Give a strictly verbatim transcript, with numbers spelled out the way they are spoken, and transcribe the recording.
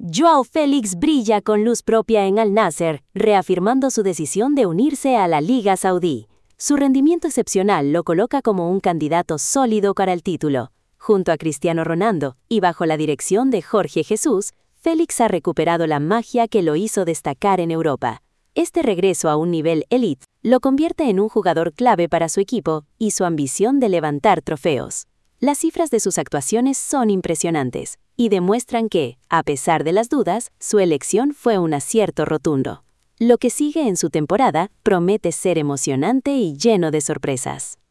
Joao Félix brilla con luz propia en Al Nassr, reafirmando su decisión de unirse a la Liga Saudí. Su rendimiento excepcional lo coloca como un candidato sólido para el título. Junto a Cristiano Ronaldo y bajo la dirección de Jorge Jesús, Félix ha recuperado la magia que lo hizo destacar en Europa. Este regreso a un nivel elite lo convierte en un jugador clave para su equipo y su ambición de levantar trofeos. Las cifras de sus actuaciones son impresionantes y demuestran que, a pesar de las dudas, su elección fue un acierto rotundo. Lo que sigue en su temporada promete ser emocionante y lleno de sorpresas.